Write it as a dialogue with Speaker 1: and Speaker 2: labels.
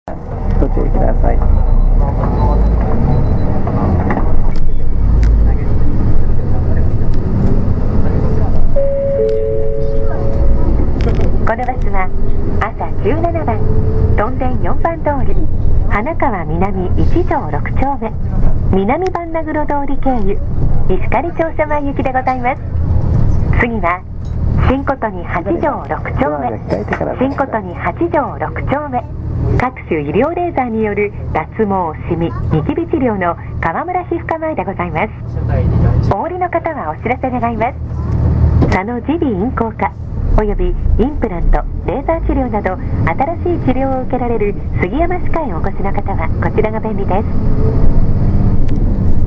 Speaker 1: ご注意ください。
Speaker 2: このバスは朝17番屯田4番通り花川南1条6丁目南万名黒通り経由石狩庁舎前行きでございます。次は新琴に8条6丁目新琴に8条6丁目各種医療レーザーによる脱毛シミニキビ治療の川村皮膚科前でございます。お降りの方はお知らせ願います。佐野耳鼻咽喉科およびインプラントレーザー治療など新しい治療を受けられる杉山歯科へお越しの方はこちらが便利です。